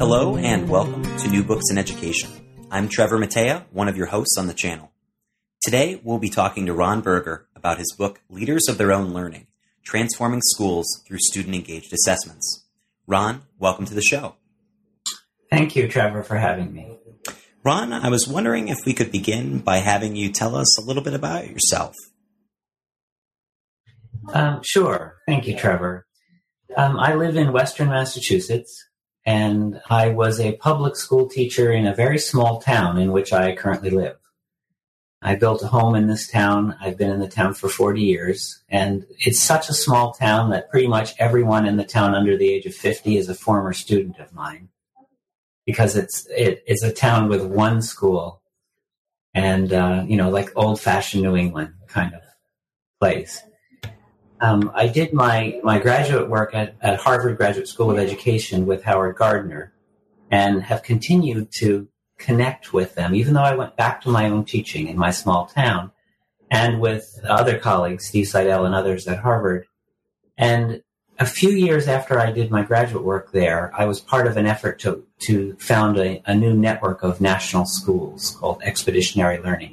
Hello and welcome to New Books in Education. I'm Trevor Matea, one of your hosts on the channel. Today we'll be talking to Ron Berger about his book, Leaders of Their Own Learning, Transforming Schools Through Student-Engaged Assessments. Ron, welcome to the show. Thank you, Trevor, for having me. Ron, I was wondering if we could begin by having you tell us a little bit about yourself. Sure. Thank you, Trevor. I live in Western Massachusetts, and I was a public school teacher in a very small town in which I currently live. I built a home in this town. I've been in the town for 40 years, and it's such a small town that pretty much everyone in the town under the age of 50 is a former student of mine, because it's a town with one school and, like old-fashioned New England kind of place. I did my graduate work at Harvard Graduate School of Education with Howard Gardner and have continued to connect with them, even though I went back to my own teaching in my small town and with other colleagues, Steve Seidel and others at Harvard. And a few years after I did my graduate work there, I was part of an effort to found a new network of national schools called Expeditionary Learning.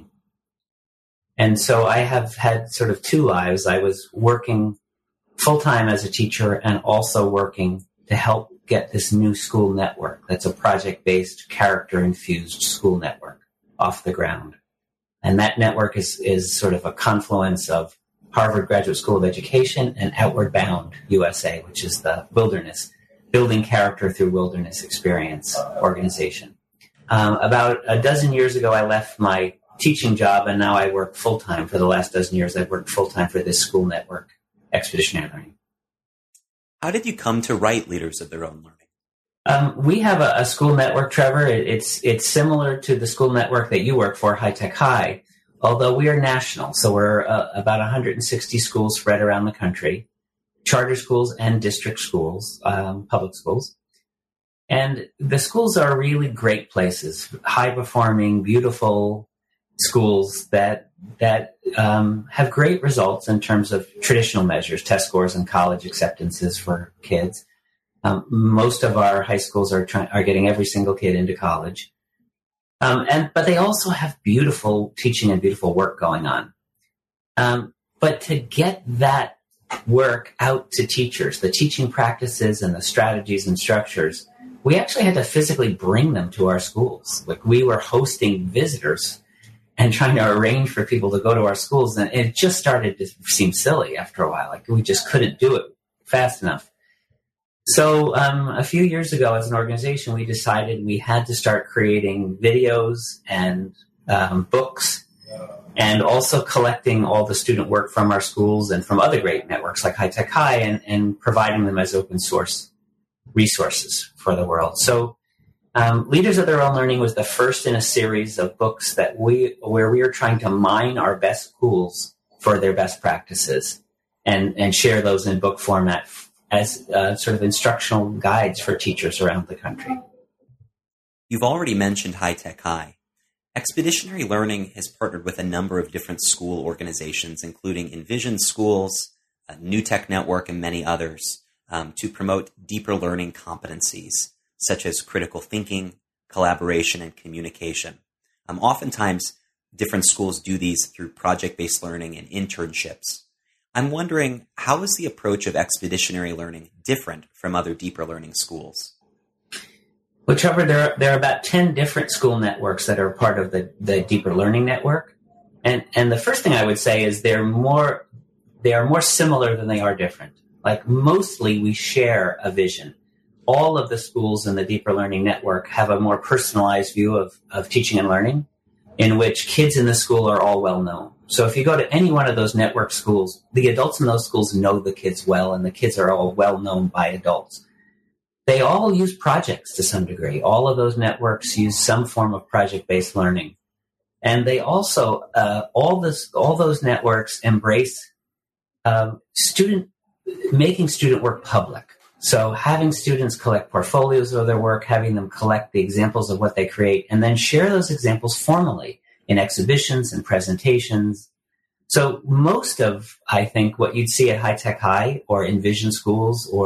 And so I have had sort of two lives. I was working full-time as a teacher and also working to help get this new school network that's a project-based, character-infused school network off the ground. And that network is sort of a confluence of Harvard Graduate School of Education and Outward Bound USA, which is the wilderness, building character through wilderness experience organization. About a dozen years ago, I left my teaching job, and now I work full-time. For the last dozen years, I've worked full-time for this school network, Expeditionary Learning. How did you come to write Leaders of Their Own Learning? We have a school network, Trevor. It's similar to the school network that you work for, High Tech High, although we are national. So we're about 160 schools spread around the country, charter schools and district schools, public schools. And the schools are really great places, high-performing, beautiful schools that have great results in terms of traditional measures, test scores and college acceptances for kids. Most of our high schools are getting every single kid into college. But they also have beautiful teaching and beautiful work going on. But to get that work out to teachers, the teaching practices and the strategies and structures, we actually had to physically bring them to our schools. Like, we were hosting visitors and trying to arrange for people to go to our schools. And it just started to seem silly after a while. Like, we just couldn't do it fast enough. So a few years ago, as an organization, we decided we had to start creating videos and books, and also collecting all the student work from our schools and from other great networks like High Tech High, and providing them as open source resources for the world. So Leaders of Their Own Learning was the first in a series of books where we are trying to mine our best schools for their best practices and share those in book format as sort of instructional guides for teachers around the country. You've already mentioned High Tech High. Expeditionary Learning has partnered with a number of different school organizations, including Envision Schools, New Tech Network, and many others, to promote deeper learning competencies, such as critical thinking, collaboration, and communication. Oftentimes, different schools do these through project-based learning and internships. I'm wondering, how is the approach of expeditionary learning different from other deeper learning schools? Well, Trevor, there are about 10 different school networks that are part of the deeper learning network. And the first thing I would say is they are more similar than they are different. Like, mostly we share a vision. All of the schools in the Deeper Learning Network have a more personalized view of teaching and learning, in which kids in the school are all well known. So if you go to any one of those network schools, the adults in those schools know the kids well, and the kids are all well known by adults. They all use projects to some degree. All of those networks use some form of project-based learning. And they also, all those networks embrace making student work public. So having students collect portfolios of their work, having them collect the examples of what they create, and then share those examples formally in exhibitions and presentations. So most of, I think, what you'd see at High Tech High or Envision Schools or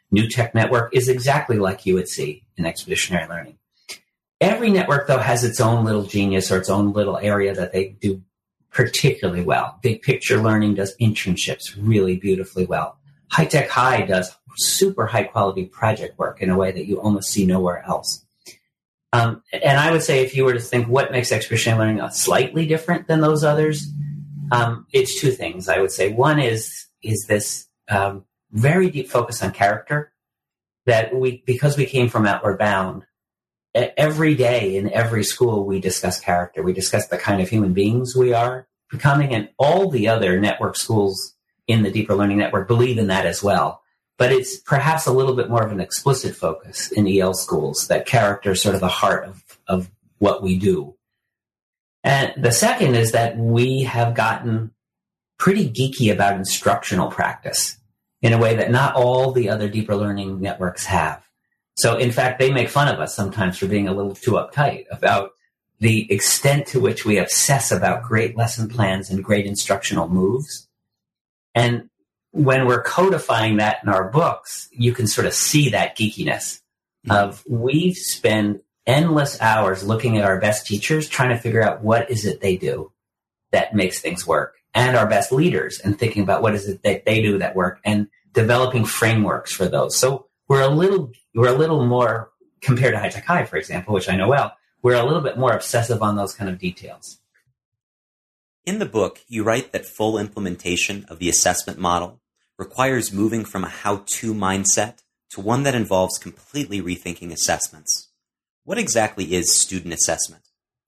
New Tech Network is exactly like you would see in expeditionary learning. Every network, though, has its own little genius or its own little area that they do particularly well. Big Picture Learning does internships really beautifully well. High Tech High does super high quality project work in a way that you almost see nowhere else. And I would say if you were to think what makes expeditionary learning slightly different than those others, it's two things. I would say one is this very deep focus on character that because we came from Outward Bound, every day in every school we discuss character. We discuss the kind of human beings we are becoming, and all the other network schools in the Deeper Learning Network believe in that as well. But it's perhaps a little bit more of an explicit focus in EL schools, that character is sort of the heart of what we do. And the second is that we have gotten pretty geeky about instructional practice in a way that not all the other Deeper Learning networks have. So, in fact, they make fun of us sometimes for being a little too uptight about the extent to which we obsess about great lesson plans and great instructional moves. And when we're codifying that in our books, you can sort of see that geekiness of we spend endless hours looking at our best teachers, trying to figure out what is it they do that makes things work, and our best leaders, and thinking about what is it that they do that work, and developing frameworks for those. So we're a little more, compared to High Tech High, for example, which I know well, we're a little bit more obsessive on those kind of details. In the book, you write that full implementation of the assessment model requires moving from a how-to mindset to one that involves completely rethinking assessments. What exactly is student assessment?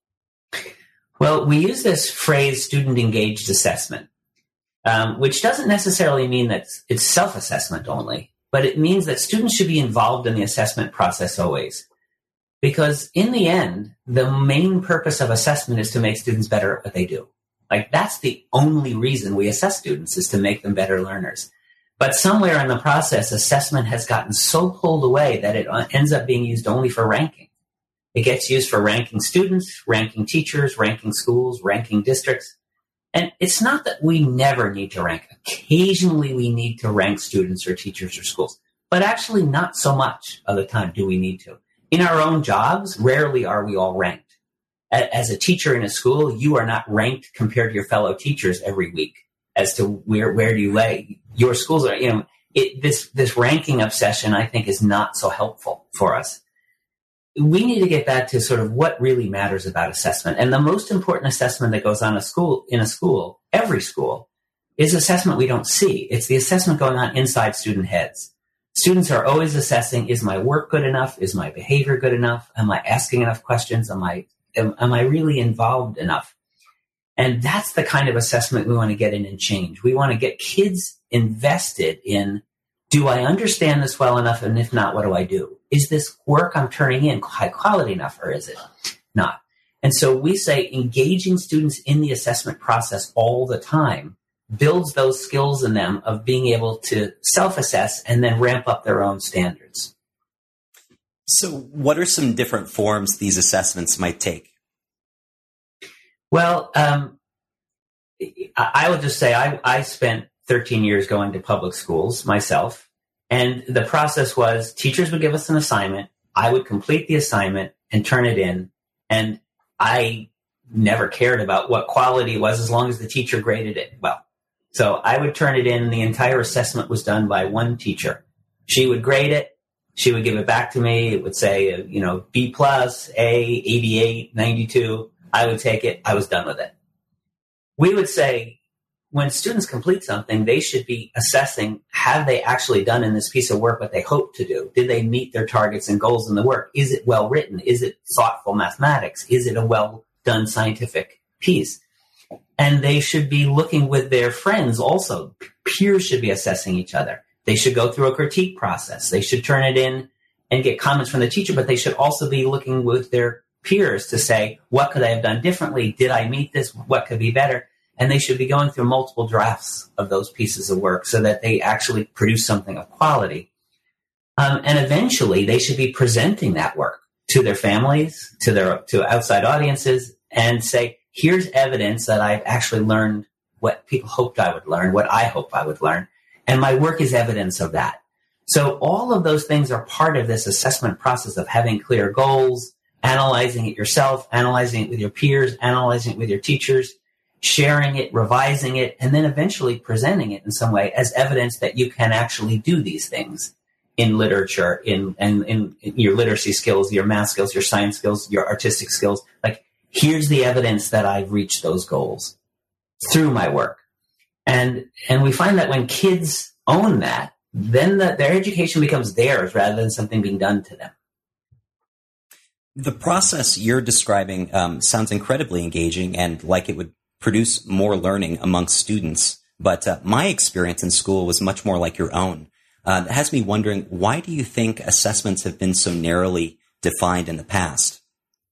Well, we use this phrase, student-engaged assessment, which doesn't necessarily mean that it's self-assessment only, but it means that students should be involved in the assessment process always. Because in the end, the main purpose of assessment is to make students better at what they do. Like, that's the only reason we assess students, is to make them better learners. But somewhere in the process, assessment has gotten so pulled away that it ends up being used only for ranking. It gets used for ranking students, ranking teachers, ranking schools, ranking districts. And it's not that we never need to rank. Occasionally we need to rank students or teachers or schools, but actually not so much of the time do we need to. In our own jobs, rarely are we all ranked. As a teacher in a school, you are not ranked compared to your fellow teachers every week as to where do you lay. Your schools are, this ranking obsession, I think, is not so helpful for us. We need to get back to sort of what really matters about assessment. And the most important assessment that goes on in a school, every school, is assessment we don't see. It's the assessment going on inside student heads. Students are always assessing, is my work good enough? Is my behavior good enough? Am I asking enough questions? Am I really involved enough? And that's the kind of assessment we want to get in and change. We want to get kids invested in, do I understand this well enough? And if not, what do I do? Is this work I'm turning in high quality enough, or is it not? And so we say engaging students in the assessment process all the time builds those skills in them of being able to self-assess and then ramp up their own standards. So what are some different forms these assessments might take? Well, I would just say I spent 13 years going to public schools myself. And the process was teachers would give us an assignment. I would complete the assignment and turn it in. And I never cared about what quality it was as long as the teacher graded it well. So I would turn it in. The entire assessment was done by one teacher. She would grade it. She would give it back to me. It would say, B plus, A, 88, 92. I would take it. I was done with it. We would say, when students complete something, they should be assessing, have they actually done in this piece of work what they hoped to do? Did they meet their targets and goals in the work? Is it well written? Is it thoughtful mathematics? Is it a well done scientific piece? And they should be looking with their friends also. Peers should be assessing each other. They should go through a critique process. They should turn it in and get comments from the teacher, but they should also be looking with their peers to say, what could I have done differently? Did I meet this? What could be better? And they should be going through multiple drafts of those pieces of work so that they actually produce something of quality. And eventually they should be presenting that work to their families, to outside audiences, and say, here's evidence that I've actually learned what people hoped I would learn, what I hope I would learn. And my work is evidence of that. So all of those things are part of this assessment process of having clear goals, analyzing it yourself, analyzing it with your peers, analyzing it with your teachers, sharing it, revising it, and then eventually presenting it in some way as evidence that you can actually do these things in literature, in your literacy skills, your math skills, your science skills, your artistic skills. Like, here's the evidence that I've reached those goals through my work. And we find that when kids own that, then their education becomes theirs rather than something being done to them. The process you're describing sounds incredibly engaging and like it would produce more learning amongst students. But my experience in school was much more like your own. It has me wondering, why do you think assessments have been so narrowly defined in the past?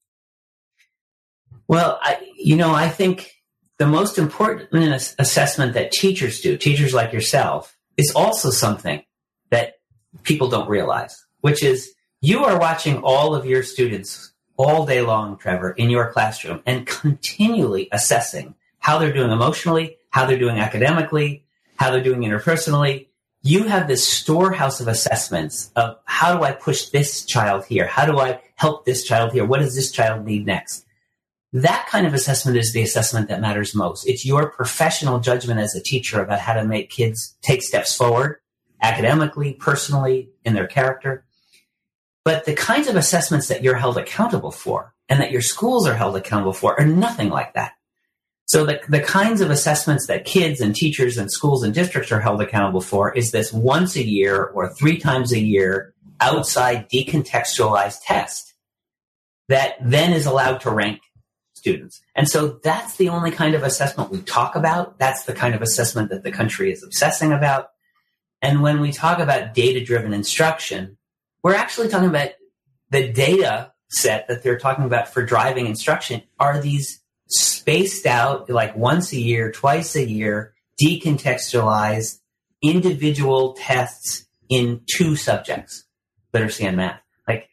Well, I think the most important assessment that teachers do, teachers like yourself, is also something that people don't realize, which is you are watching all of your students all day long, Trevor, in your classroom and continually assessing how they're doing emotionally, how they're doing academically, how they're doing interpersonally. You have this storehouse of assessments of how do I push this child here? How do I help this child here? What does this child need next? That kind of assessment is the assessment that matters most. It's your professional judgment as a teacher about how to make kids take steps forward, academically, personally, in their character. But the kinds of assessments that you're held accountable for and that your schools are held accountable for are nothing like that. So the kinds of assessments that kids and teachers and schools and districts are held accountable for is this once a year or 3 times a year outside decontextualized test that then is allowed to rank students. And so that's the only kind of assessment we talk about. That's the kind of assessment that the country is obsessing about. And when we talk about data-driven instruction, we're actually talking about the data set that they're talking about for driving instruction are these spaced out, like once a year, twice a year, decontextualized individual tests in 2 subjects, literacy and math. Like,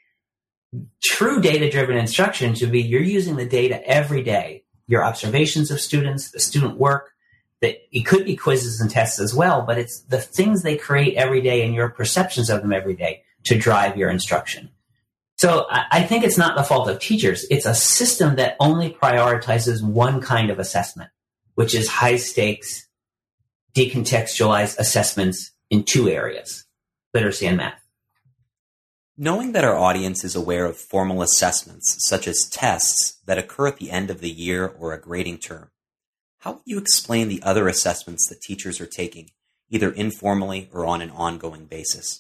true data-driven instruction should be you're using the data every day, your observations of students, the student work, that it could be quizzes and tests as well, but it's the things they create every day and your perceptions of them every day to drive your instruction. So I think it's not the fault of teachers. It's a system that only prioritizes one kind of assessment, which is high-stakes, decontextualized assessments in 2 areas, literacy and math. Knowing that our audience is aware of formal assessments, such as tests that occur at the end of the year or a grading term, how would you explain the other assessments that teachers are taking, either informally or on an ongoing basis?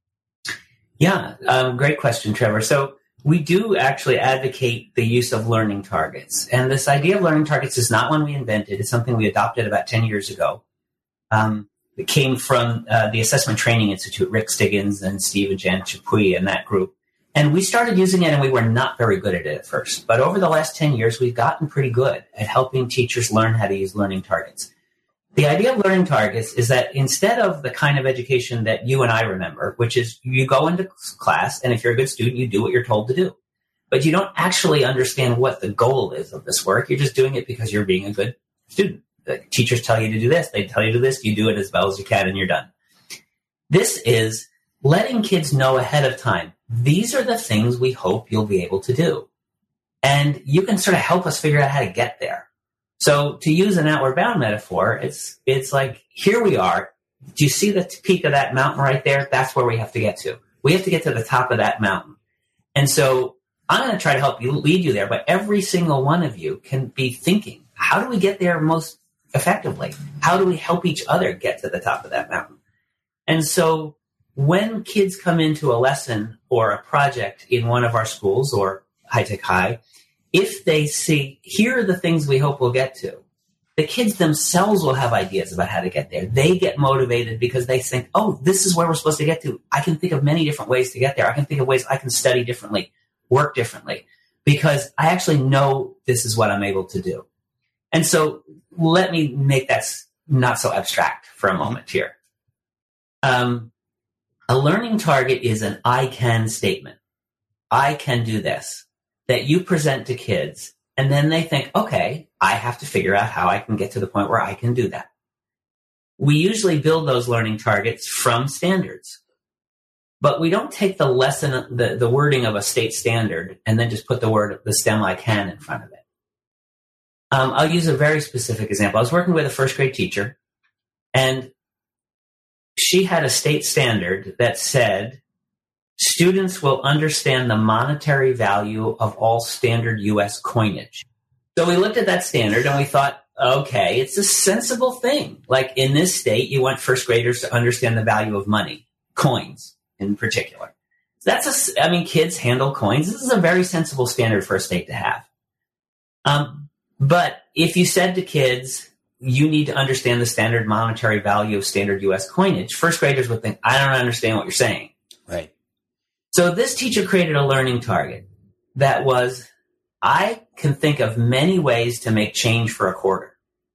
Yeah, great question, Trevor. So we do actually advocate the use of learning targets. And this idea of learning targets is not one we invented. It's something we adopted about 10 years ago. It came from the Assessment Training Institute, Rick Stiggins and Steve and Jan Chapuis and that group. And we started using it, and we were not very good at it at first. But over the last 10 years, we've gotten pretty good at helping teachers learn how to use learning targets. The idea of learning targets is that instead of the kind of education that you and I remember, which is you go into class, and if you're a good student, you do what you're told to do. But you don't actually understand what the goal is of this work. You're just doing it because you're being a good student. The teachers tell you to do this. They tell you to do this. You do it as well as you can, and you're done. This is letting kids know ahead of time, these are the things we hope you'll be able to do. And you can sort of help us figure out how to get there. So to use an outward bound metaphor, it's like, here we are. Do you see the peak of that mountain right there? That's where we have to get to. We have to get to the top of that mountain. And so I'm going to try to help you, lead you there, but every single one of you can be thinking, how do we get there most effectively? How do we help each other get to the top of that mountain? And so when kids come into a lesson or a project in one of our schools or High Tech High, if they see, here are the things we hope we'll get to, the kids themselves will have ideas about how to get there. They get motivated because they think, oh, this is where we're supposed to get to. I can think of many different ways to get there. I can think of ways I can study differently, work differently, because I actually know this is what I'm able to do. And so let me make that not so abstract for a moment here. A learning target is an I can statement. I can do this, that you present to kids, and then they think, okay, I have to figure out how I can get to the point where I can do that. We usually build those learning targets from standards. but we don't take the lesson, the wording of a state standard, and then just put the STEM I can in front of it. I'll use a very specific example. I was working with a first grade teacher, and she had a state standard that said students will understand the monetary value of all standard U.S. coinage. So we looked at that standard and we thought, okay, it's a sensible thing. Like in this state, you want first graders to understand the value of money, coins in particular. Kids handle coins. This is a very sensible standard for a state to have. But if you said to kids, you need to understand the standard monetary value of standard U.S. coinage, first graders would think, I don't understand what you're saying. Right. So this teacher created a learning target that was, I can think of many ways to make change for a quarter.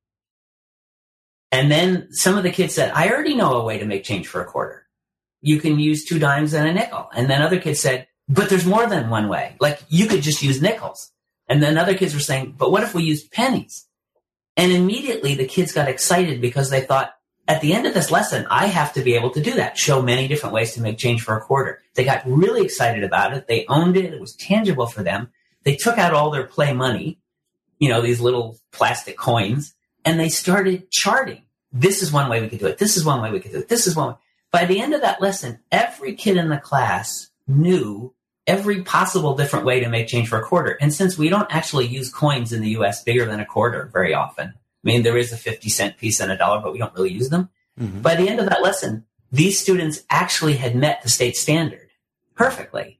And then some of the kids said, I already know a way to make change for a quarter. You can use 2 dimes and a nickel. And then other kids said, but there's more than one way. Like you could just use nickels. And then other kids were saying, but what if we used pennies? And immediately the kids got excited because they thought, at the end of this lesson, I have to be able to do that, show many different ways to make change for a quarter. They got really excited about it. They owned it. It was tangible for them. They took out all their play money, these little plastic coins, and they started charting. This is one way we could do it. This is one way we could do it. This is one way. By the end of that lesson, every kid in the class knew every possible different way to make change for a quarter. And since we don't actually use coins in the U.S. bigger than a quarter very often, there is a 50-cent piece and a dollar, but we don't really use them. Mm-hmm. By the end of that lesson, these students actually had met the state standard perfectly.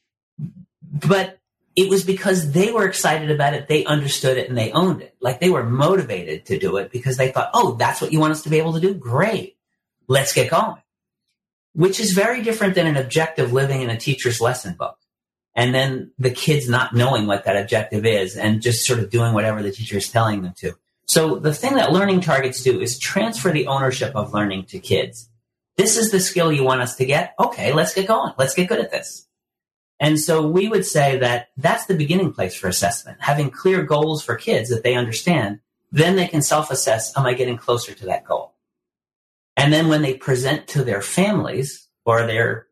But it was because they were excited about it, they understood it, and they owned it. Like they were motivated to do it because they thought, oh, that's what you want us to be able to do? Great. Let's get going. Which is very different than an objective living in a teacher's lesson book. And then the kids not knowing what that objective is and just sort of doing whatever the teacher is telling them to. So the thing that learning targets do is transfer the ownership of learning to kids. This is the skill you want us to get? Okay, let's get going. Let's get good at this. And so we would say that that's the beginning place for assessment, having clear goals for kids that they understand. Then they can self-assess, am I getting closer to that goal? And then when they present to their families or their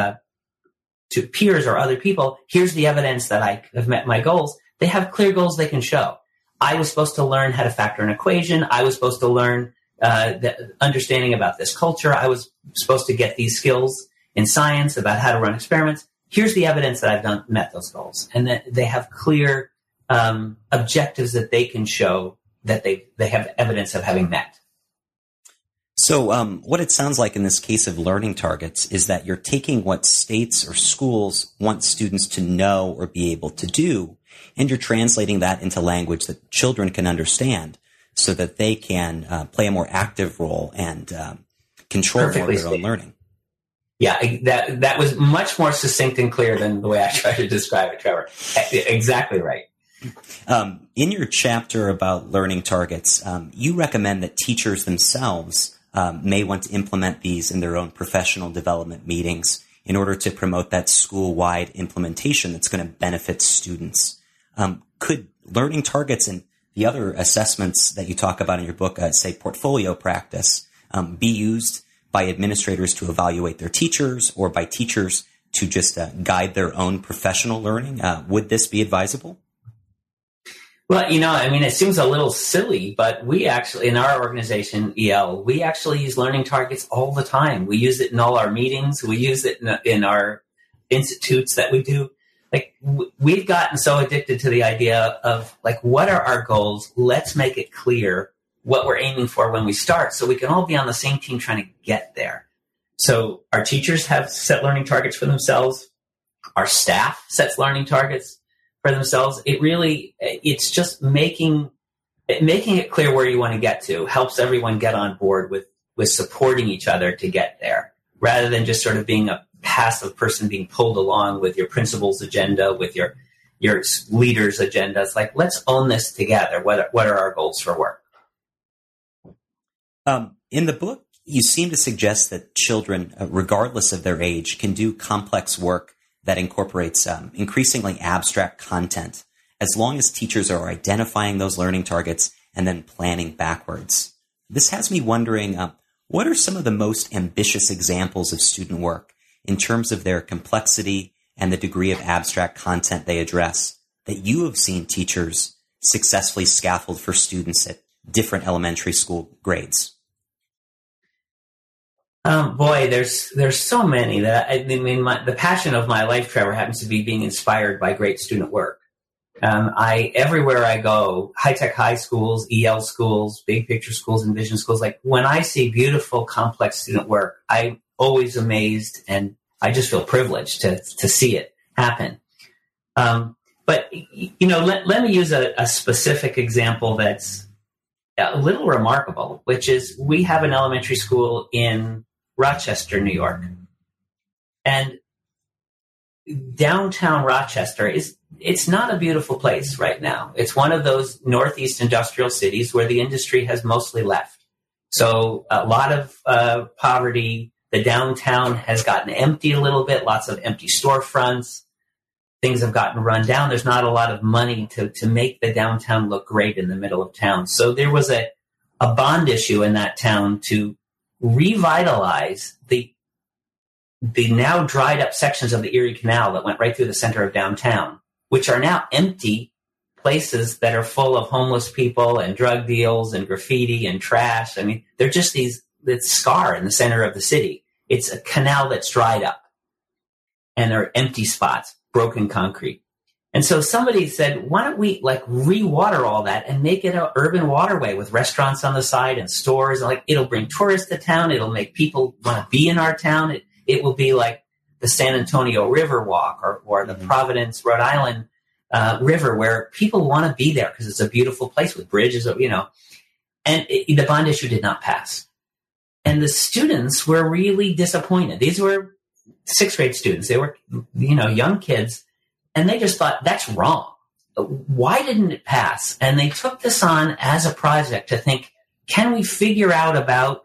to peers or other people, here's the evidence that I have met my goals. They have clear goals they can show. I was supposed to learn how to factor an equation. I was supposed to learn the understanding about this culture. I was supposed to get these skills in science about how to run experiments. Here's the evidence that I've met those goals. And that they have clear objectives that they can show that they have evidence of having met. So what it sounds like in this case of learning targets is that you're taking what states or schools want students to know or be able to do, and you're translating that into language that children can understand so that they can play a more active role and control more of their own learning. Yeah, that was much more succinct and clear than the way I tried to describe it, Trevor. Exactly right. In your chapter about learning targets, you recommend that teachers themselves may want to implement these in their own professional development meetings in order to promote that school-wide implementation that's going to benefit students. Could learning targets and the other assessments that you talk about in your book, say portfolio practice, be used by administrators to evaluate their teachers or by teachers to just guide their own professional learning? Would this be advisable? Well, it seems a little silly, but we actually, in our organization, EL, we actually use learning targets all the time. We use it in all our meetings. We use it in our institutes that we do. Like, we've gotten so addicted to the idea of, like, what are our goals? Let's make it clear what we're aiming for when we start so we can all be on the same team trying to get there. So our teachers have set learning targets for themselves. Our staff sets learning targets for themselves. It's just making it clear where you want to get to helps everyone get on board with supporting each other to get there, rather than just sort of being a passive person being pulled along with your principal's agenda, with your leader's agenda. It's like, let's own this together. What are our goals for work? In the book, you seem to suggest that children, regardless of their age, can do complex work that incorporates increasingly abstract content, as long as teachers are identifying those learning targets and then planning backwards. This has me wondering, what are some of the most ambitious examples of student work in terms of their complexity and the degree of abstract content they address that you have seen teachers successfully scaffold for students at different elementary school grades? Boy, there's so many that the passion of my life, Trevor, happens to be being inspired by great student work. Everywhere I go, high-tech high schools, EL schools, big picture schools, and vision schools, like when I see beautiful, complex student work, I'm always amazed, and I just feel privileged to see it happen. But let me use a specific example that's a little remarkable, which is we have an elementary school in Rochester, New York. And downtown Rochester it's not a beautiful place right now. It's one of those Northeast industrial cities where the industry has mostly left. So a lot of poverty. The downtown has gotten empty a little bit, lots of empty storefronts. Things have gotten run down. There's not a lot of money to make the downtown look great in the middle of town. So there was a bond issue in that town to revitalize the now dried up sections of the Erie Canal that went right through the center of downtown, which are now empty places that are full of homeless people and drug deals and graffiti and trash. I mean, they're just this scar in the center of the city. It's a canal that's dried up, and there are empty spots, broken concrete. And so somebody said, why don't we re-water all that and make it an urban waterway with restaurants on the side and stores? And it'll bring tourists to town. It'll make people want to be in our town. It will be like the San Antonio River Walk or the Providence, Rhode Island River, where people want to be there because it's a beautiful place with bridges, And the bond issue did not pass. And the students were really disappointed. These were sixth grade students. They were, young kids. And they just thought, that's wrong. Why didn't it pass? And they took this on as a project to think, can we figure out about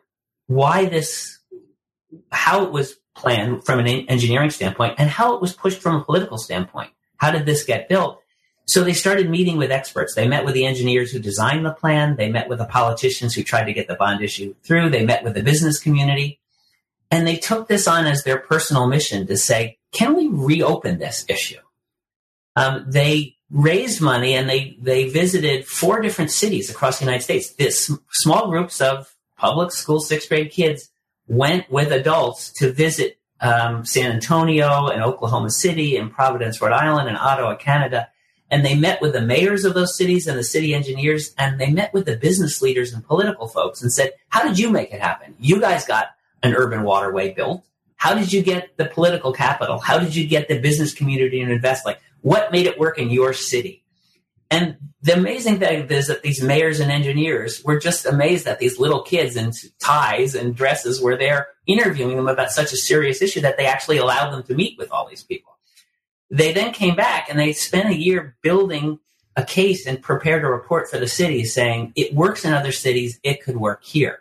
how it was planned from an engineering standpoint and how it was pushed from a political standpoint? How did this get built? So they started meeting with experts. They met with the engineers who designed the plan. They met with the politicians who tried to get the bond issue through. They met with the business community. And they took this on as their personal mission to say, can we reopen this issue? They raised money and they visited 4 different cities across the United States. This small groups of public school sixth grade kids went with adults to visit San Antonio and Oklahoma City and Providence, Rhode Island and Ottawa, Canada. And they met with the mayors of those cities and the city engineers, and they met with the business leaders and political folks and said, how did you make it happen? You guys got an urban waterway built. How did you get the political capital? How did you get the business community to invest? What made it work in your city? And the amazing thing is that these mayors and engineers were just amazed that these little kids in ties and dresses were there interviewing them about such a serious issue that they actually allowed them to meet with all these people. They then came back and they spent a year building a case and prepared a report for the city saying it works in other cities, it could work here.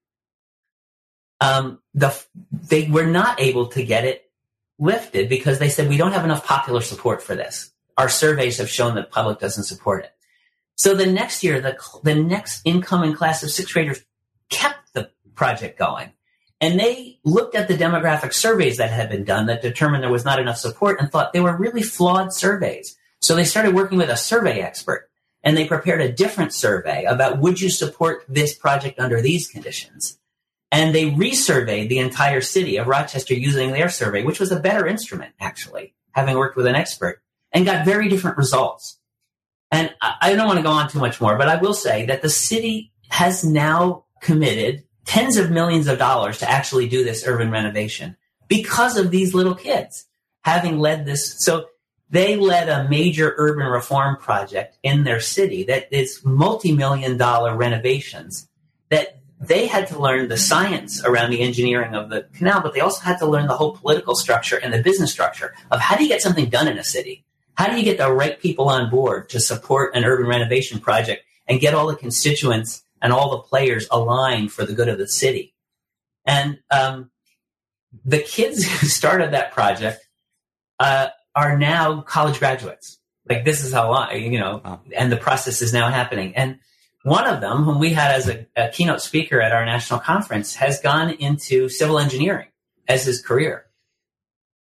They were not able to get it lifted because they said, we don't have enough popular support for this. Our surveys have shown that the public doesn't support it. So the next year, the next incoming class of sixth graders kept the project going. And they looked at the demographic surveys that had been done that determined there was not enough support and thought they were really flawed surveys. So they started working with a survey expert, and they prepared a different survey about, would you support this project under these conditions? And they resurveyed the entire city of Rochester using their survey, which was a better instrument, actually, having worked with an expert, and got very different results. And I don't want to go on too much more, but I will say that the city has now committed tens of millions of dollars to actually do this urban renovation because of these little kids having led this. So they led a major urban reform project in their city that is multi-million-dollar renovations that they had to learn the science around the engineering of the canal, but they also had to learn the whole political structure and the business structure of how do you get something done in a city? How do you get the right people on board to support an urban renovation project and get all the constituents and all the players aligned for the good of the city? And the kids who started that project are now college graduates. This is how and the process is now happening. And one of them, whom we had as a keynote speaker at our national conference, has gone into civil engineering as his career.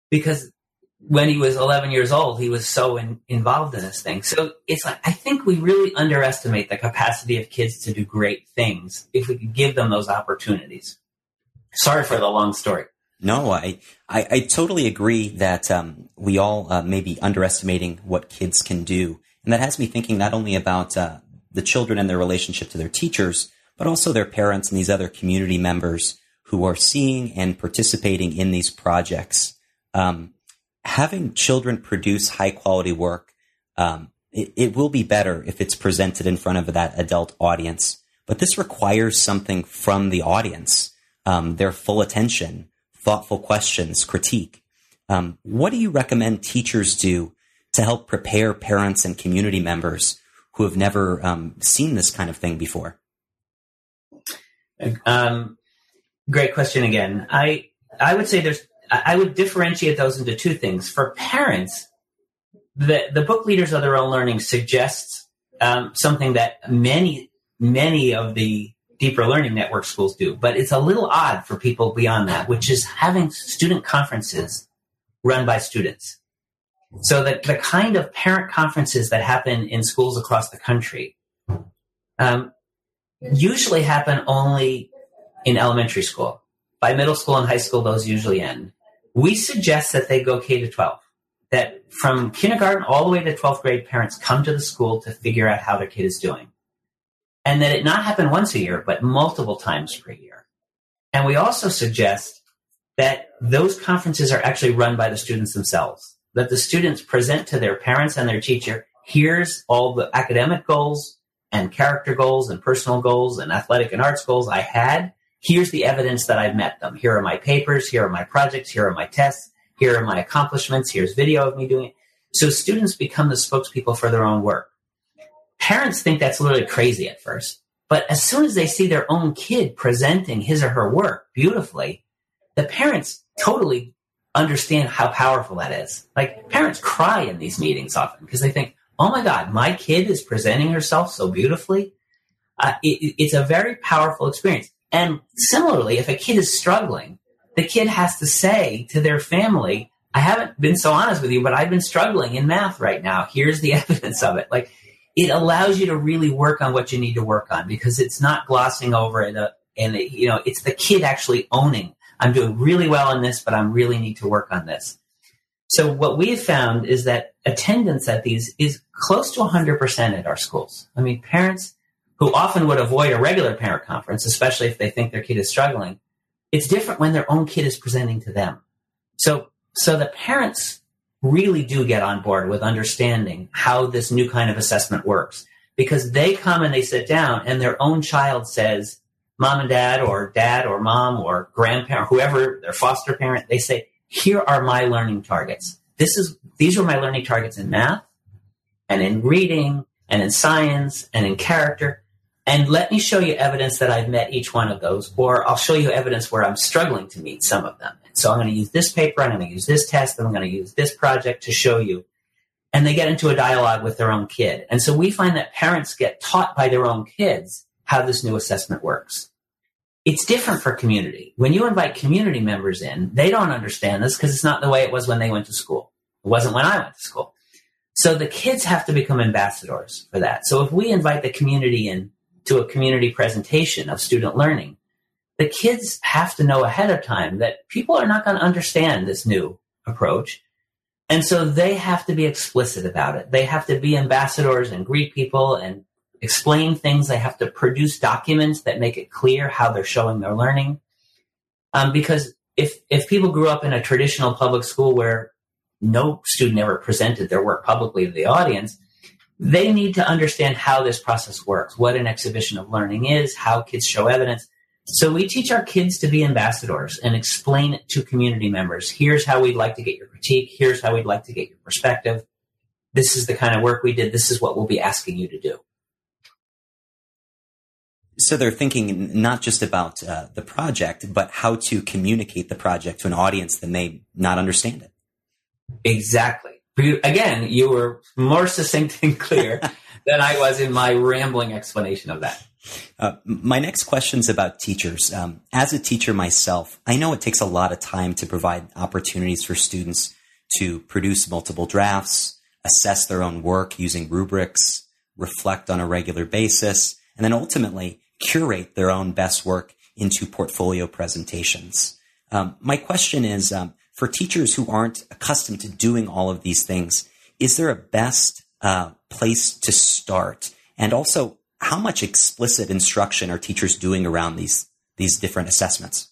because when he was 11 years old, he was so involved in this thing. So it's like, I think we really underestimate the capacity of kids to do great things if we could give them those opportunities. Sorry for the long story. No, I totally agree that we all may be underestimating what kids can do. And that has me thinking not only about the children and their relationship to their teachers, but also their parents and these other community members who are seeing and participating in these projects. Having children produce high quality work, it will be better if it's presented in front of that adult audience. But this requires something from the audience, their full attention, thoughtful questions, critique. What do you recommend teachers do to help prepare parents and community members who have never seen this kind of thing before? Great question again. I would say I would differentiate those into two things. For parents, the book Leaders of Their Own Learning suggests something that many of the deeper learning network schools do, but it's a little odd for people beyond that, which is having student conferences run by students. So that the kind of parent conferences that happen in schools across the country usually happen only in elementary school. By middle school and high school, those usually end. We suggest that they go K to 12, that from kindergarten all the way to 12th grade, parents come to the school to figure out how their kid is doing. And that it not happen once a year, but multiple times per year. And we also suggest that those conferences are actually run by the students themselves, that the students present to their parents and their teacher, here's all the academic goals and character goals and personal goals and athletic and arts goals I had. Here's the evidence that I've met them. Here are my papers. Here are my projects. Here are my tests. Here are my accomplishments. Here's video of me doing it. So students become the spokespeople for their own work. Parents think that's literally crazy at first. But as soon as they see their own kid presenting his or her work beautifully, the parents totally understand how powerful that is. Like, parents cry in these meetings often because they think, oh my God, my kid is presenting herself so beautifully. It's a very powerful experience. And similarly, if a kid is struggling, the kid has to say to their family, I haven't been so honest with you, but I've been struggling in math right now. Here's the evidence of it. Like, it allows you to really work on what you need to work on because it's not glossing over it. It's the kid actually owning, I'm doing really well in this, but I really need to work on this. So what we have found is that attendance at these is close to 100% at our schools. I mean, parents who often would avoid a regular parent conference, especially if they think their kid is struggling, it's different when their own kid is presenting to them. So the parents really do get on board with understanding how this new kind of assessment works because they come and they sit down and their own child says, mom and dad or mom or grandparent, whoever, their foster parent, they say, here are my learning targets. These are my learning targets in math and in reading and in science and in character. And let me show you evidence that I've met each one of those, or I'll show you evidence where I'm struggling to meet some of them. So I'm going to use this paper, I'm going to use this test, and I'm going to use this project to show you. And they get into a dialogue with their own kid. And so we find that parents get taught by their own kids how this new assessment works. It's different for community. When you invite community members in, they don't understand this because it's not the way it was when they went to school. It wasn't when I went to school. So the kids have to become ambassadors for that. So if we invite the community in to a community presentation of student learning, the kids have to know ahead of time that people are not going to understand this new approach. And so they have to be explicit about it. They have to be ambassadors and greet people and explain things. They have to produce documents that make it clear how they're showing their learning. Because if people grew up in a traditional public school where no student ever presented their work publicly to the audience, they need to understand how this process works, what an exhibition of learning is, how kids show evidence. So we teach our kids to be ambassadors and explain it to community members. Here's how we'd like to get your critique. Here's how we'd like to get your perspective. This is the kind of work we did. This is what we'll be asking you to do. So they're thinking not just about the project, but how to communicate the project to an audience that may not understand it. Exactly. Again, you were more succinct and clear than I was in my rambling explanation of that. My next question is about teachers. As a teacher myself, I know it takes a lot of time to provide opportunities for students to produce multiple drafts, assess their own work using rubrics, reflect on a regular basis, and then ultimately curate their own best work into portfolio presentations. My question is, for teachers who aren't accustomed to doing all of these things, is there a best place to start? And also, how much explicit instruction are teachers doing around these different assessments?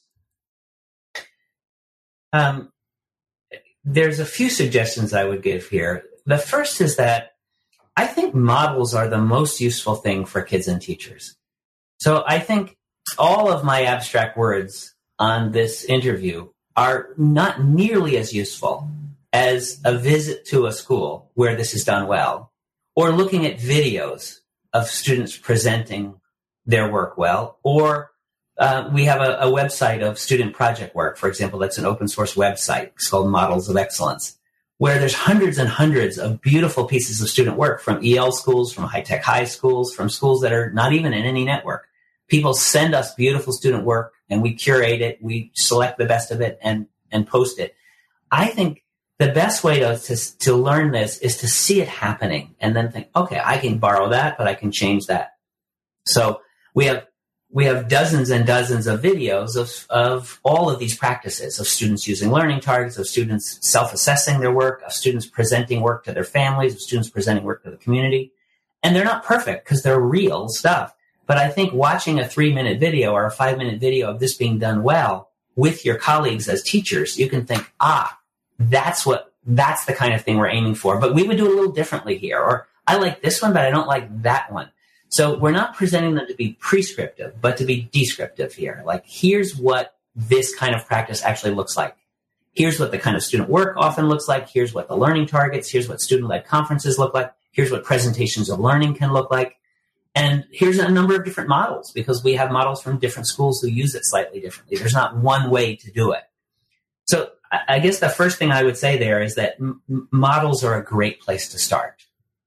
There's a few suggestions I would give here. The first is that I think models are the most useful thing for kids and teachers. So I think all of my abstract words on this interview are not nearly as useful as a visit to a school where this is done well, or looking at videos of students presenting their work well, or we have a website of student project work, for example, that's an open source website. It's called Models of Excellence, where there's hundreds and hundreds of beautiful pieces of student work from EL schools, from high-tech high schools, from schools that are not even in any network. People send us beautiful student work, and we curate it, we select the best of it, and post it. I think the best way to learn this is to see it happening and then think, okay, I can borrow that, but I can change that. So we have dozens and dozens of videos of all of these practices, of students using learning targets, of students self-assessing their work, of students presenting work to their families, of students presenting work to the community. And they're not perfect because they're real stuff. But I think watching a 3-minute video or a 5-minute video of this being done well with your colleagues as teachers, you can think, that's the kind of thing we're aiming for. But we would do it a little differently here. Or I like this one, but I don't like that one. So we're not presenting them to be prescriptive, but to be descriptive here. Like, here's what this kind of practice actually looks like. Here's what the kind of student work often looks like. Here's what the learning targets. Here's what student-led conferences look like. Here's what presentations of learning can look like. And here's a number of different models, because we have models from different schools who use it slightly differently. There's not one way to do it. So I guess the first thing I would say there is that models are a great place to start,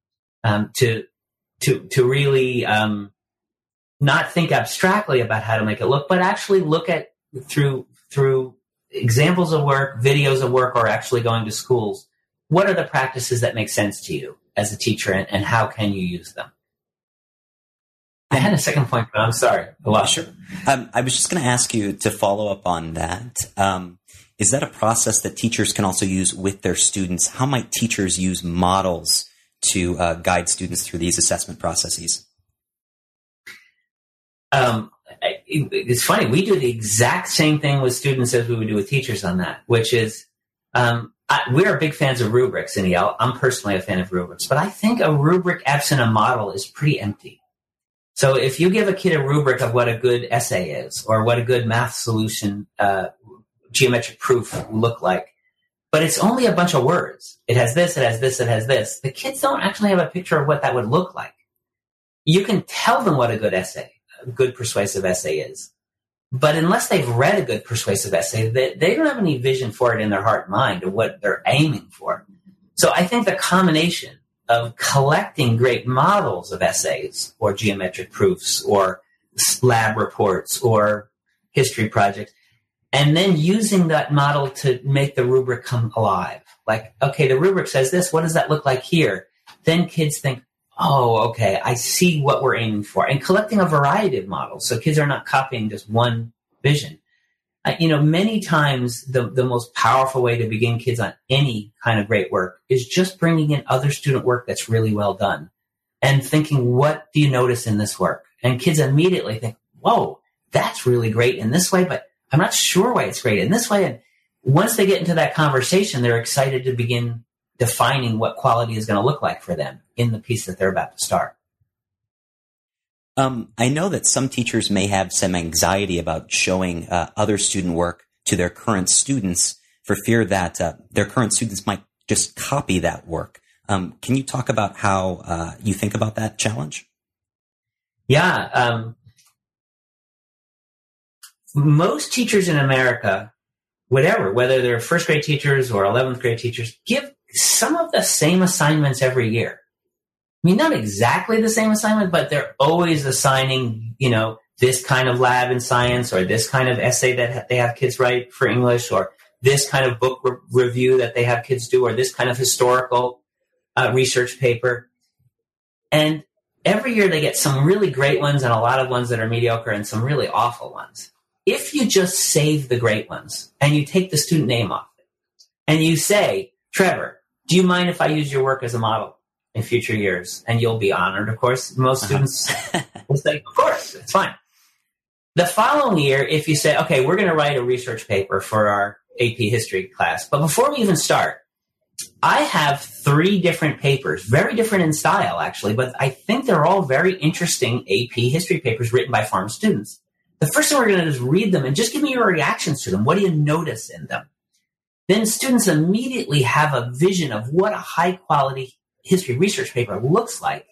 to really not think abstractly about how to make it look, but actually look at through examples of work, videos of work, or actually going to schools. What are the practices that make sense to you as a teacher, and how can you use them? I had a second point, but I'm sorry. Sure. I was just going to ask you to follow up on that. Is that a process that teachers can also use with their students? How might teachers use models to guide students through these assessment processes? It's funny. We do the exact same thing with students as we would do with teachers on that, which is we're big fans of rubrics in EL. I'm personally a fan of rubrics, but I think a rubric absent a model is pretty empty. So if you give a kid a rubric of what a good essay is, or what a good math solution, geometric proof look like, but it's only a bunch of words. It has this, it has this, it has this. The kids don't actually have a picture of what that would look like. You can tell them what a good essay, a good persuasive essay is. But unless they've read a good persuasive essay, they don't have any vision for it in their heart and mind of what they're aiming for. So I think the combination of collecting great models of essays or geometric proofs or lab reports or history projects, and then using that model to make the rubric come alive. Like, okay, the rubric says this. What does that look like here? Then kids think, oh, okay, I see what we're aiming for. And collecting a variety of models, so kids are not copying just one vision. Many times the most powerful way to begin kids on any kind of great work is just bringing in other student work that's really well done and thinking, what do you notice in this work? And kids immediately think, whoa, that's really great in this way, but I'm not sure why it's great in this way. And once they get into that conversation, they're excited to begin defining what quality is going to look like for them in the piece that they're about to start. I know that some teachers may have some anxiety about showing other student work to their current students for fear that their current students might just copy that work. Can you talk about how you think about that challenge? Yeah. Most teachers in America, whether they're first grade teachers or 11th grade teachers, give some of the same assignments every year. mean, not exactly the same assignment, but they're always assigning, this kind of lab in science, or this kind of essay that they have kids write for English, or this kind of book review that they have kids do, or this kind of historical research paper. And every year they get some really great ones and a lot of ones that are mediocre and some really awful ones. If you just save the great ones and you take the student name off it and you say, Trevor, do you mind if I use your work as a model in future years? And you'll be honored, of course. Most students will say, of course, it's fine. The following year, if you say, okay, we're going to write a research paper for our AP history class, but before we even start, I have 3 different papers, very different in style, actually, but I think they're all very interesting AP history papers written by former students. The first thing we're going to do is read them and just give me your reactions to them. What do you notice in them? Then students immediately have a vision of what a high-quality history research paper looks like,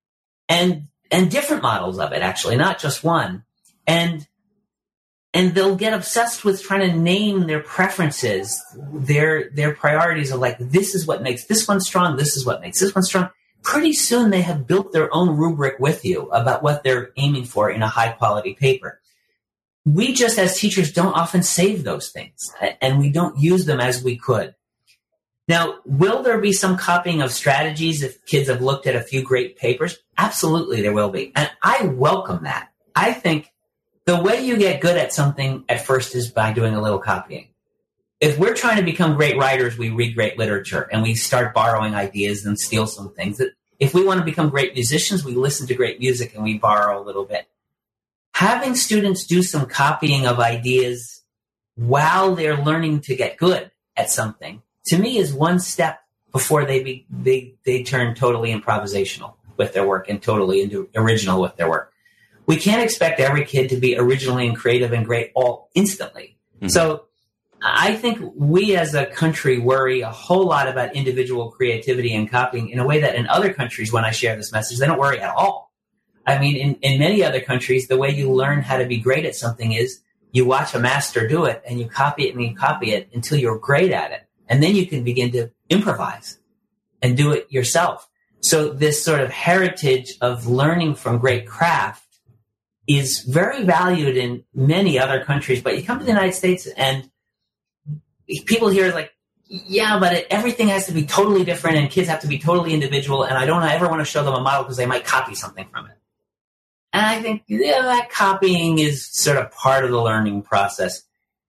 and different models of it, actually, not just one. And they'll get obsessed with trying to name their preferences, their priorities of like, this is what makes this one strong, this is what makes this one strong. Pretty soon they have built their own rubric with you about what they're aiming for in a high-quality paper. We just, as teachers, don't often save those things, and we don't use them as we could. Now, will there be some copying of strategies if kids have looked at a few great papers? Absolutely, there will be. And I welcome that. I think the way you get good at something at first is by doing a little copying. If we're trying to become great writers, we read great literature and we start borrowing ideas and steal some things. If we want to become great musicians, we listen to great music and we borrow a little bit. Having students do some copying of ideas while they're learning to get good at something, to me, is one step before they turn totally improvisational with their work and totally original with their work. We can't expect every kid to be originally and creative and great all instantly. Mm-hmm. So I think we as a country worry a whole lot about individual creativity and copying in a way that in other countries, when I share this message, they don't worry at all. I mean, in many other countries, the way you learn how to be great at something is you watch a master do it and you copy it and you copy it until you're great at it. And then you can begin to improvise and do it yourself. So this sort of heritage of learning from great craft is very valued in many other countries, but you come to the United States and people here are like, yeah, but everything has to be totally different and kids have to be totally individual, and I don't ever want to show them a model because they might copy something from it. And I think that copying is sort of part of the learning process.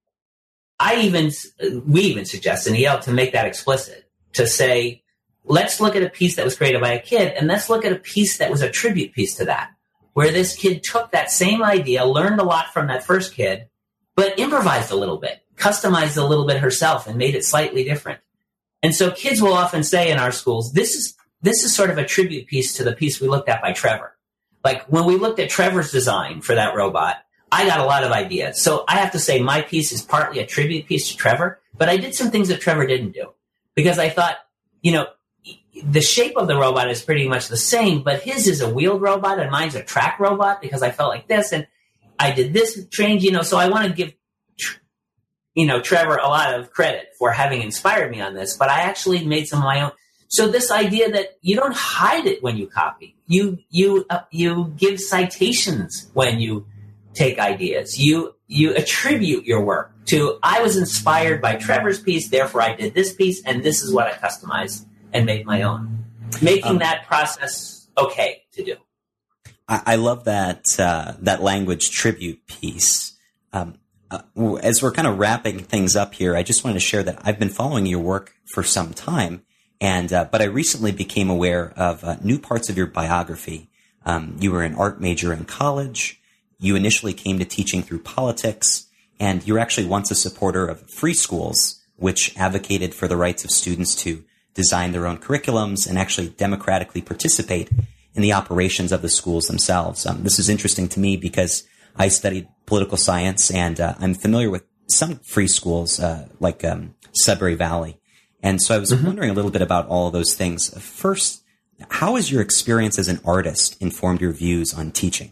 We even suggest in EL to make that explicit, to say, let's look at a piece that was created by a kid, and let's look at a piece that was a tribute piece to that, where this kid took that same idea, learned a lot from that first kid, but improvised a little bit, customized a little bit herself, and made it slightly different. And so kids will often say in our schools, this is sort of a tribute piece to the piece we looked at by Trevor. Like when we looked at Trevor's design for that robot, I got a lot of ideas. So I have to say my piece is partly a tribute piece to Trevor, but I did some things that Trevor didn't do because I thought, the shape of the robot is pretty much the same, but his is a wheeled robot and mine's a track robot because I felt like this and I did this change, so I want to give, Trevor a lot of credit for having inspired me on this, but I actually made some of my own. So this idea that you don't hide it when you copy, you give citations when you take ideas, you attribute your work to, I was inspired by Trevor's piece, therefore I did this piece, and this is what I customized and made my own, making that process okay to do. I love that that language tribute piece. As we're kind of wrapping things up here, I just wanted to share that I've been following your work for some time, but I recently became aware of new parts of your biography. You were an art major in college. You initially came to teaching through politics, and you were actually once a supporter of free schools, which advocated for the rights of students to design their own curriculums and actually democratically participate in the operations of the schools themselves. This is interesting to me because I studied political science, and I'm familiar with some free schools like Sudbury Valley. And so I was wondering a little bit about all of those things. First, how has your experience as an artist informed your views on teaching?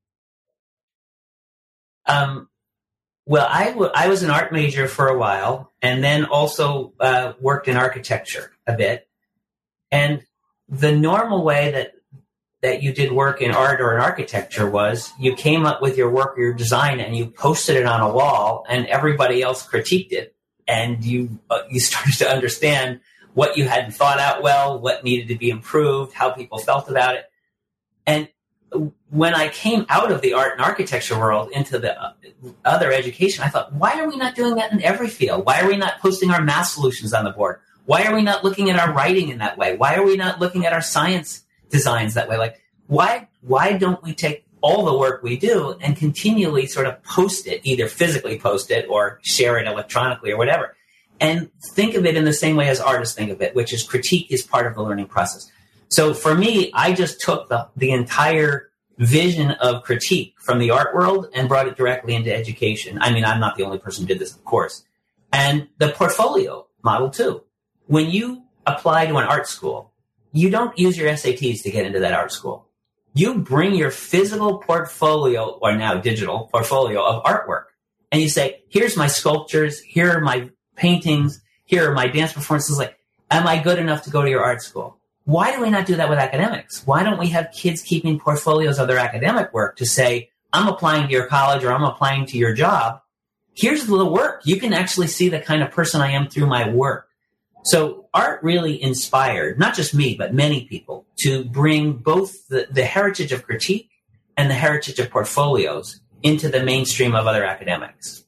Well, I was an art major for a while, and then also worked in architecture a bit. And the normal way that you did work in art or in architecture was you came up with your work or your design and you posted it on a wall and everybody else critiqued it. And you started to understand what you hadn't thought out well, what needed to be improved, how people felt about it. And when I came out of the art and architecture world into the other education, I thought, why are we not doing that in every field? Why are we not posting our math solutions on the board? Why are we not looking at our writing in that way? Why are we not looking at our science designs that way? Like, why don't we take all the work we do and continually sort of post it, either physically post it or share it electronically or whatever, and think of it in the same way as artists think of it, which is critique is part of the learning process. So for me, I just took the entire vision of critique from the art world and brought it directly into education. I mean, I'm not the only person who did this, of course. And the portfolio model, too. When you apply to an art school, you don't use your SATs to get into that art school. You bring your physical portfolio, or now digital portfolio of artwork, and you say, here's my sculptures, here are my paintings, here are my dance performances. Like, am I good enough to go to your art school? Why do we not do that with academics? Why don't we have kids keeping portfolios of their academic work to say, I'm applying to your college or I'm applying to your job. Here's the work. You can actually see the kind of person I am through my work. So art really inspired, not just me, but many people to bring both the heritage of critique and the heritage of portfolios into the mainstream of other academics.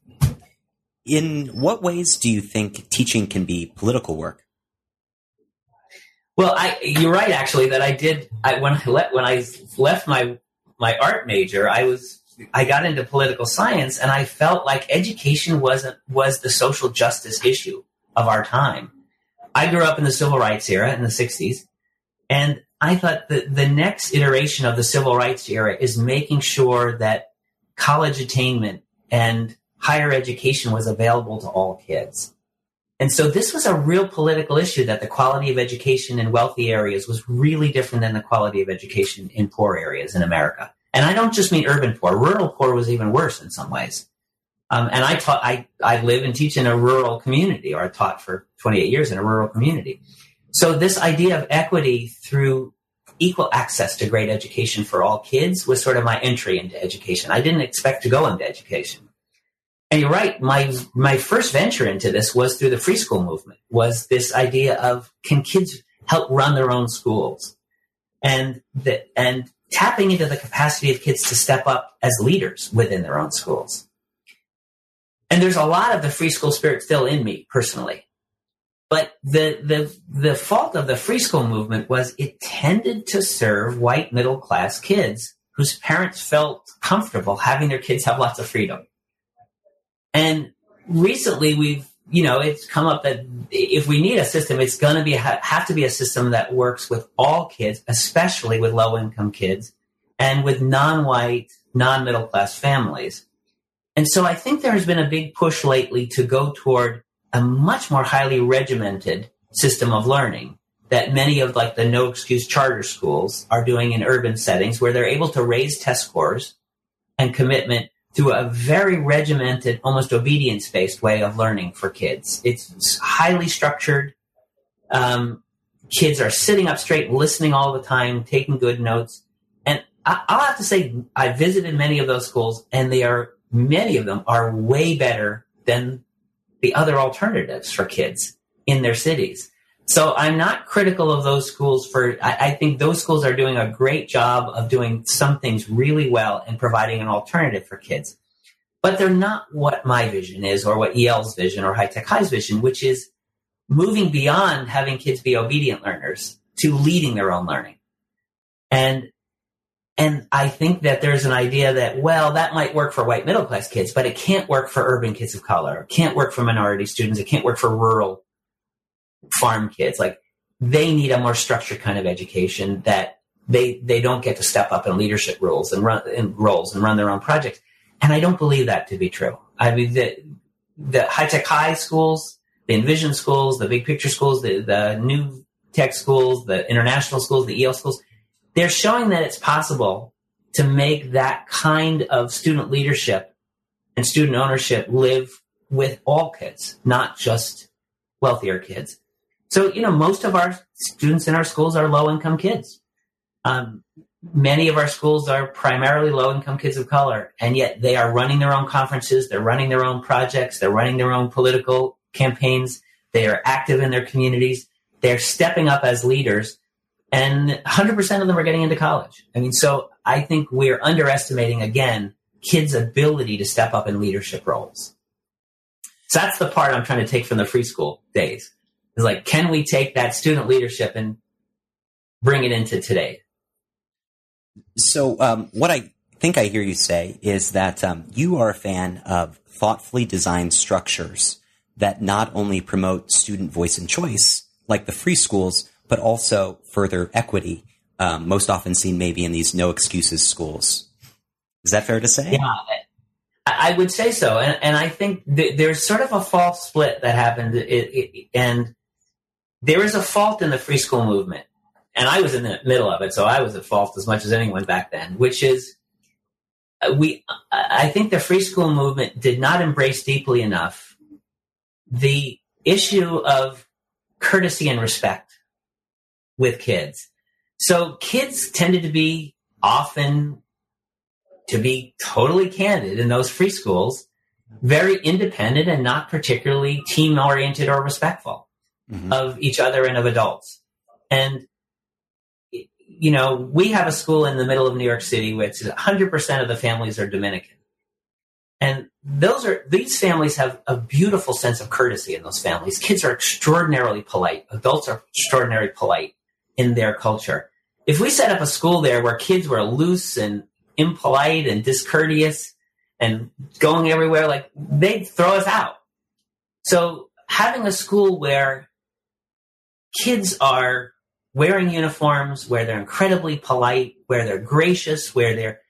In what ways do you think teaching can be political work? Well, you're right, actually, that I did. When I left my art major, I got into political science, and I felt like education was the social justice issue of our time. I grew up in the civil rights era in the 60s, and I thought that the next iteration of the civil rights era is making sure that college attainment and higher education was available to all kids. And so this was a real political issue, that the quality of education in wealthy areas was really different than the quality of education in poor areas in America. And I don't just mean urban poor. Rural poor was even worse in some ways. And I live and teach in a rural community, or I taught for 28 years in a rural community. So this idea of equity through equal access to great education for all kids was sort of my entry into education. I didn't expect to go into education. And you're right, my first venture into this was through the free school movement, was this idea of, can kids help run their own schools? And tapping into the capacity of kids to step up as leaders within their own schools. And there's a lot of the free school spirit still in me, personally. But the fault of the free school movement was it tended to serve white middle-class kids whose parents felt comfortable having their kids have lots of freedom. And recently it's come up that if we need a system, it's going to have to be a system that works with all kids, especially with low-income kids and with non-white, non-middle-class families. And so I think there has been a big push lately to go toward a much more highly regimented system of learning that many of the no-excuse charter schools are doing in urban settings, where they're able to raise test scores and commitment through a very regimented, almost obedience-based way of learning for kids. It's highly structured. Kids are sitting up straight, listening all the time, taking good notes. And I'll have to say, I visited many of those schools, and many of them are way better than the other alternatives for kids in their cities. So I'm not critical of those schools I think those schools are doing a great job of doing some things really well and providing an alternative for kids. But they're not what my vision is, or what Yale's vision or High Tech High's vision, which is moving beyond having kids be obedient learners to leading their own learning. And I think that there's an idea that, well, that might work for white middle class kids, but it can't work for urban kids of color. It can't work for minority students. It can't work for rural farm kids. They need a more structured kind of education that they don't get to step up in leadership roles and run their own projects. And I don't believe that to be true. I mean, the High Tech High schools, the Envision schools, the Big Picture schools, the New Tech schools, the international schools, the EL schools, they're showing that it's possible to make that kind of student leadership and student ownership live with all kids, not just wealthier kids. So, most of our students in our schools are low-income kids. Many of our schools are primarily low-income kids of color, and yet they are running their own conferences, they're running their own projects, they're running their own political campaigns, they are active in their communities, they're stepping up as leaders, and 100% of them are getting into college. So I think we're underestimating, again, kids' ability to step up in leadership roles. So that's the part I'm trying to take from the free school days. Is like, can we take that student leadership and bring it into today? So what I think I hear you say is that you are a fan of thoughtfully designed structures that not only promote student voice and choice, like the free schools, but also further equity, most often seen maybe in these no excuses schools. Is that fair to say? Yeah, I would say so. And I think there's sort of a false split that happened. And there is a fault in the free school movement. And I was in the middle of it, so I was at fault as much as anyone back then, which is I think the free school movement did not embrace deeply enough the issue of courtesy and respect with kids. So kids tended to be often, to be totally candid in those free schools, very independent and not particularly team-oriented or respectful of each other and of adults. And we have a school in the middle of New York City which 100% of the families are Dominican. And these families have a beautiful sense of courtesy in those families. Kids are extraordinarily polite. Adults are extraordinarily polite in their culture. If we set up a school there where kids were loose and impolite and discourteous and going everywhere, they'd throw us out. So having a school where kids are wearing uniforms, where they're incredibly polite, where they're gracious, where they're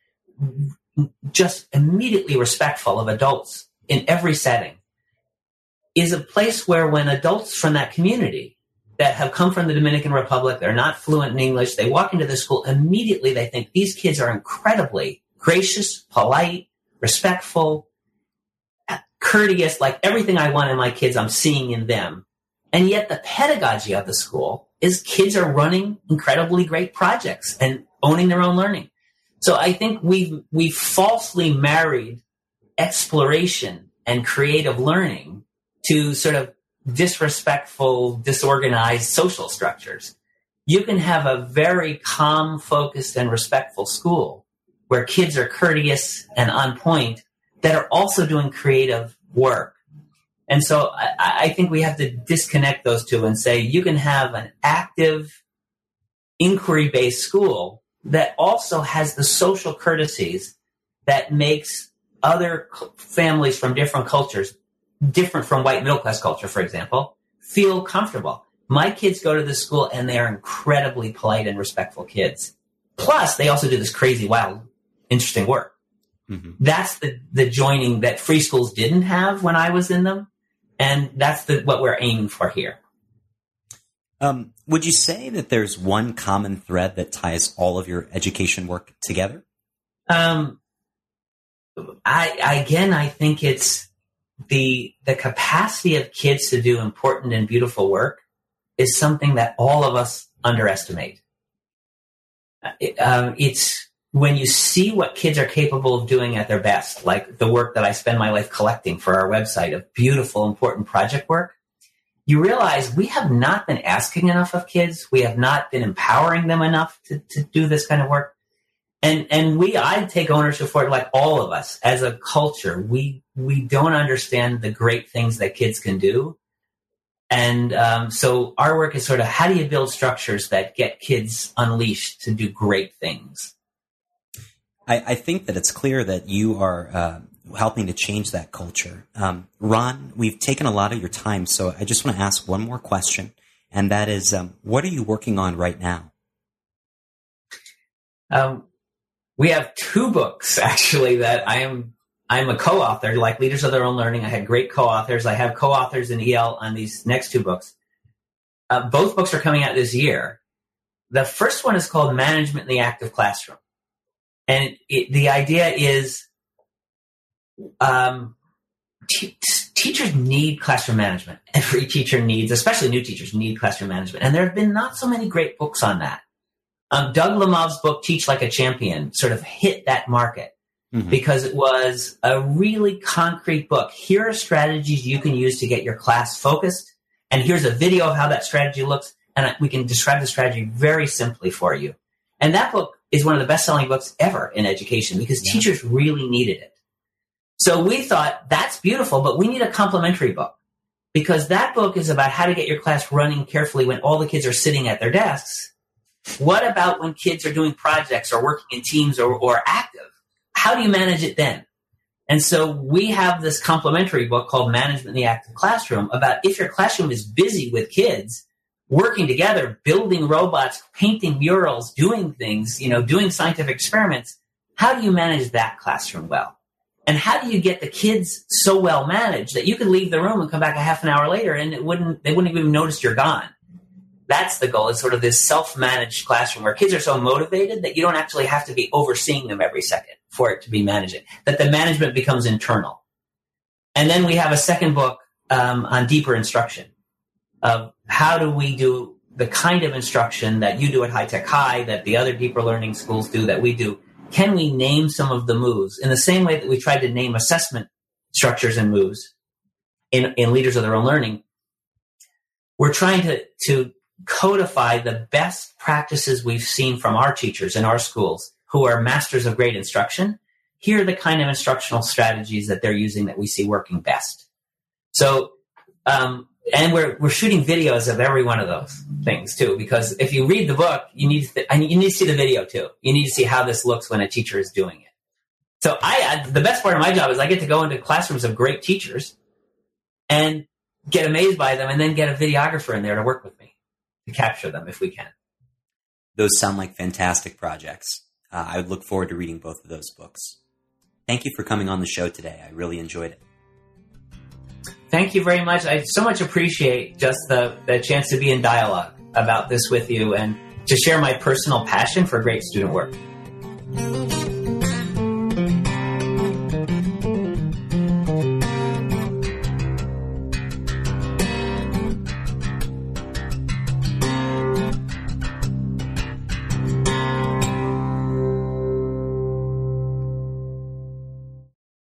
just immediately respectful of adults in every setting, is a place where when adults from that community that have come from the Dominican Republic, they're not fluent in English, they walk into the school, immediately they think these kids are incredibly gracious, polite, respectful, courteous, like everything I want in my kids, I'm seeing in them. And yet the pedagogy of the school is kids are running incredibly great projects and owning their own learning. So I think we've falsely married exploration and creative learning to sort of disrespectful, disorganized social structures. You can have a very calm, focused, and respectful school where kids are courteous and on point that are also doing creative work. And so I think we have to disconnect those two and say you can have an active, inquiry-based school that also has the social courtesies that makes other families from different cultures, different from white middle-class culture, for example, feel comfortable. My kids go to this school and they are incredibly polite and respectful kids. Plus, they also do this crazy, wild, interesting work. Mm-hmm. That's the joining that free schools didn't have when I was in them. And that's what we're aiming for here. Would you say that there's one common thread that ties all of your education work together? I think it's the capacity of kids to do important and beautiful work is something that all of us underestimate. It's when you see what kids are capable of doing at their best, like the work that I spend my life collecting for our website of beautiful, important project work, you realize we have not been asking enough of kids. We have not been empowering them enough to do this kind of work. And I take ownership for it, like all of us as a culture. We don't understand the great things that kids can do. And so our work is sort of, how do you build structures that get kids unleashed to do great things? I think that it's clear that you are helping to change that culture. Ron, we've taken a lot of your time, so I just want to ask one more question, and that is, what are you working on right now? We have 2 books, actually, that I'm a co-author, like Leaders of Their Own Learning. I had great co-authors. I have co-authors in EL on these next 2 books. Both books are coming out this year. The first one is called Management in the Active Classroom. And the idea is teachers need classroom management. And every teacher needs, especially new teachers, need classroom management. And there have been not so many great books on that. Doug Lemov's book, Teach Like a Champion, sort of hit that market because it was a really concrete book. Here are strategies you can use to get your class focused. And here's a video of how that strategy looks. And we can describe the strategy very simply for you. And that book is one of the best-selling books ever in education because teachers really needed it. So we thought, that's beautiful, but we need a complementary book because that book is about how to get your class running carefully when all the kids are sitting at their desks. What about when kids are doing projects or working in teams or active? How do you manage it then? And so we have this complementary book called Management in the Active Classroom about if your classroom is busy with kids working together, building robots, painting murals, doing things, doing scientific experiments, how do you manage that classroom well? And how do you get the kids so well managed that you could leave the room and come back a half an hour later and they wouldn't even notice you're gone? That's the goal, is sort of this self-managed classroom where kids are so motivated that you don't actually have to be overseeing them every second for it to be managing, that the management becomes internal. And then we have a second book on deeper instruction of how do we do the kind of instruction that you do at High Tech High, that the other deeper learning schools do, that we do. Can we name some of the moves in the same way that we tried to name assessment structures and moves in Leaders of Their Own Learning? We're trying to codify the best practices we've seen from our teachers in our schools who are masters of great instruction. Here are the kind of instructional strategies that they're using that we see working best. So, and we're shooting videos of every one of those things too, because if you read the book, you need to see the video too. You need to see how this looks when a teacher is doing it. So the best part of my job is I get to go into classrooms of great teachers and get amazed by them and then get a videographer in there to work with me to capture them if we can. Those sound like fantastic projects. I would look forward to reading both of those books. Thank you for coming on the show today. I really enjoyed it. Thank you very much. I so much appreciate just the chance to be in dialogue about this with you and to share my personal passion for great student work.